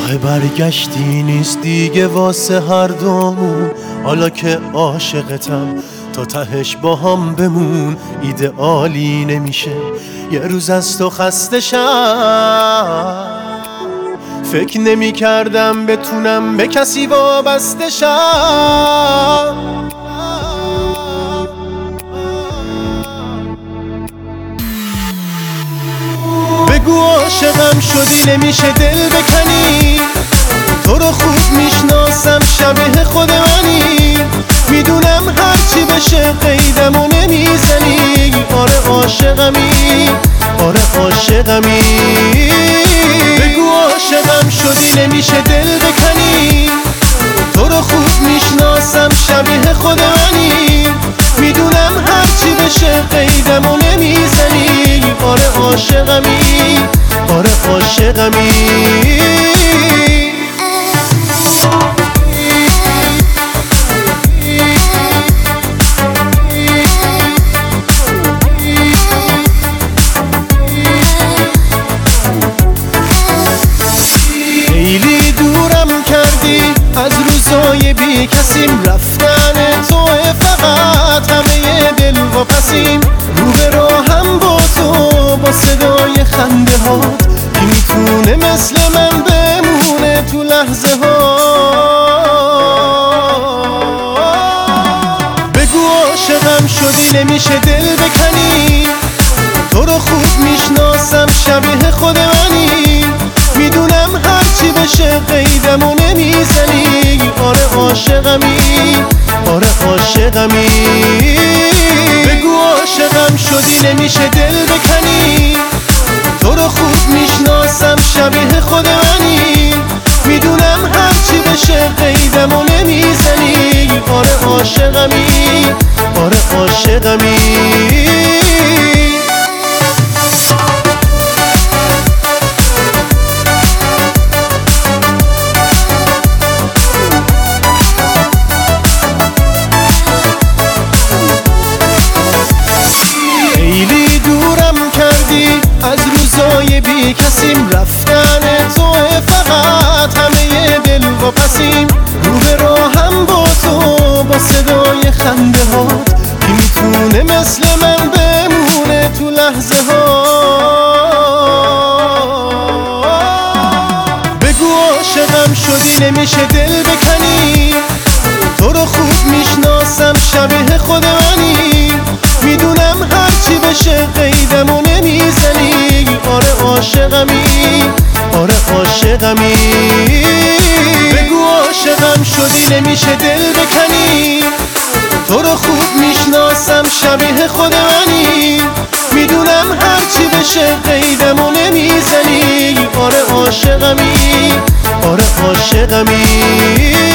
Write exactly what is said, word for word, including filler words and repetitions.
راه برگشتی نیست دیگه واسه هر دومون. حالا که عاشقتم تا تهش با هم بمون. ایدئالی نمیشه یه روز از تو خسته شم. فکر نمی کردم بتونم به کسی وابسته شم. بگو عاشقم شدی نمیشه دل بکنی. تو رو خوب میشناسم شبیه خود منی. میدونم هرچی بشه قیدمو نمیزنی. آره عاشقمی، آره عاشقمی. بگو عاشقم شدی نمیشه دل بکنی. تو رو خوب میشناسم شبیه خود منی. میدونم هرچی بشه قیدمو نمیزنی. آره عاشقمی، آره عاشقمی. خیلی دورم کردی از روزای بی کسیم. رفتن توه فقط همه دل و پسیم. رو به راهم با تو با صدای خنده هات. کی میتونه مثل من بمونه تو لحظه ها. بگو عاشقم شدی نمیشه دل بکنی. تو رو خوب میشناسم شبیه خود منی. میدونم هرچی بشه قیدمو نمیزنی. آره عاشقمی، آره عاشقمی. بگو عاشقم شدی نمیشه دل بکنی. تو رو خوب میشناسم شبیه خود منی. میدونم هرچی بشه قیدمو نمیزنی. آره عاشقمی، آره عاشقمی. از روزای بی کسیم. رفتن توه فقط همه دل و پسیم. رو به راهم با تو با صدای خنده هات. کی میتونه مثل من بمونه تو لحظه ها. بگو عاشقم شدی نمیشه دل بکنی. تو رو خوب میشناسم شبیه خود منی. میدونم هرچی بشه قیدمو نمیزنی. آره عاشقمی، آره عاشقمی. بگو عاشقم شدی نمیشه دل بکنی. تو رو خوب میشناسم شبیه خود منی. میدونم هرچی بشه قیدمو نمیزنی. آره عاشقمی، آره عاشقمی.